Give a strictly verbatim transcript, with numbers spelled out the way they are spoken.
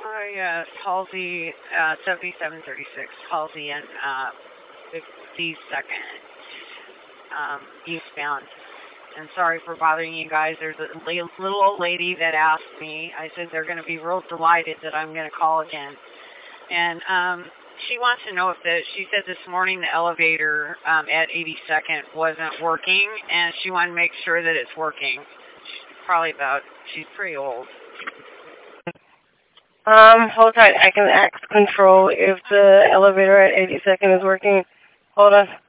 Oh, yes, Halsey, uh, seventy-seven thirty-six, Halsey and, uh, fifty-second, um, eastbound. And sorry for bothering you guys. There's a la- little old lady that asked me. I said they're going to be real delighted that I'm going to call again. And, um, she wants to know if the, she said this morning the elevator, um, at eighty-second wasn't working, and she wanted to make sure that it's working. She's probably about, she's pretty old. Um, hold tight. I can ask control if the elevator at eighty-second is working. Hold on.